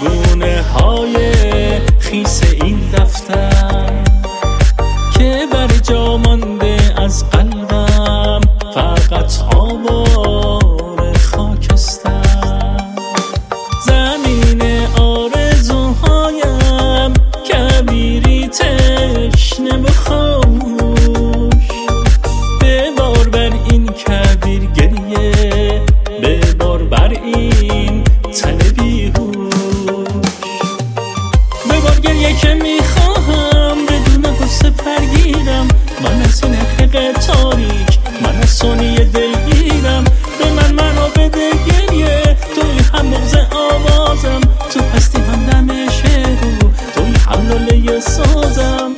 گونه های خیس این دفتر که بر جا مانده از قلبم فقط آوار خاکستر. زمین آرزوهایم کبیری تشنه و خاموش، ببار بر این کبیر گریه، ببار بر این تن بیهوش، ببار گریه که میخواهم بدون غصه پرگیرم. من از این حقیق تاریک، من از ثانی دلگیرم. به منو بده گریه، توی هم بغض آوازم، تو هستی هم دم شعرو، توی هم لاله سازم.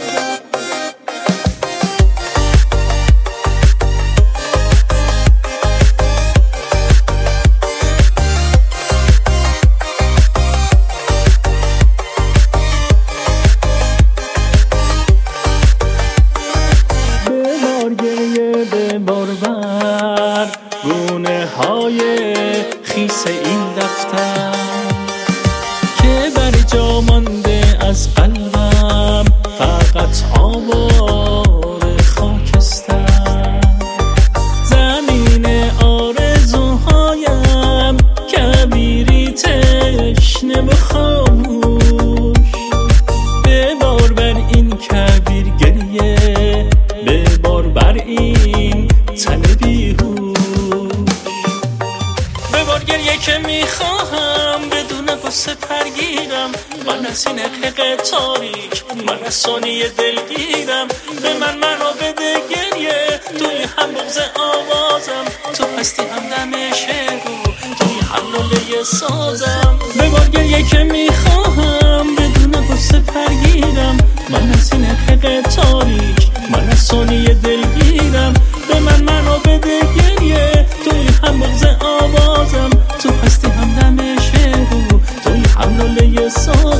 ببار بر گونه های خیس این دفتر که بر جا مانده از قلبم فقط آوار خاکستر. زمین آرزوهایم کبیری تشنه و خاموش، ببار بر این کبیر گریه، ببار بر این تن بیهوش، ببار گریه که میخواهم بدون غصه پرگیرم. من از این حقیق تاریک، من از ثانی دلگیرم. به منو بده گریه، توی هم بغض آوازم، تو هستی هم دم شعرو، توی هم لاله سازم. ببار گریه که میخواهم بدون غصه پرگیرم. من از این حقیق تاریک، من از ثانی دلگیرم. به منو بده گریه، توی هم بغض آوازم، تو هستی هم دم شعرو، توی هم لاله سازم.